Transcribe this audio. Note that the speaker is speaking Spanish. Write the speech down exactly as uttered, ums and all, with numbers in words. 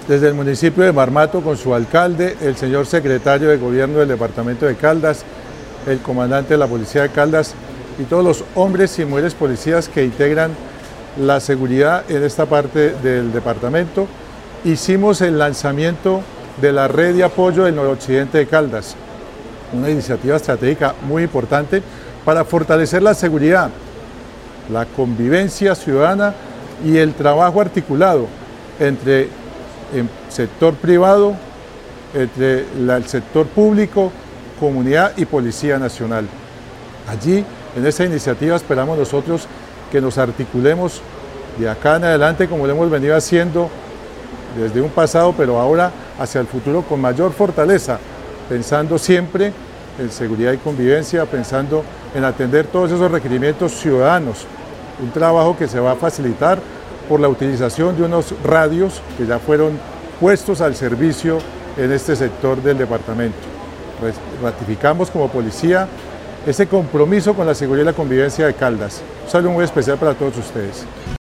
Desde el municipio de Marmato, con su alcalde, el señor secretario de Gobierno del departamento de Caldas, el comandante de la Policía de Caldas y todos los hombres y mujeres policías que integran la seguridad en esta parte del departamento, hicimos el lanzamiento de la red de apoyo del noroccidente de Caldas, una iniciativa estratégica muy importante para fortalecer la seguridad, la convivencia ciudadana y el trabajo articulado entre el sector privado, entre la, el sector público, comunidad y Policía Nacional. Allí, en esta iniciativa, esperamos nosotros que nos articulemos de acá en adelante como lo hemos venido haciendo desde un pasado, pero ahora hacia el futuro con mayor fortaleza, pensando siempre en seguridad y convivencia, pensando en atender todos esos requerimientos ciudadanos, un trabajo que se va a facilitar por la utilización de unos radios que ya fueron puestos al servicio en este sector del departamento. Ratificamos como policía ese compromiso con la seguridad y la convivencia de Caldas. Un saludo muy especial para todos ustedes.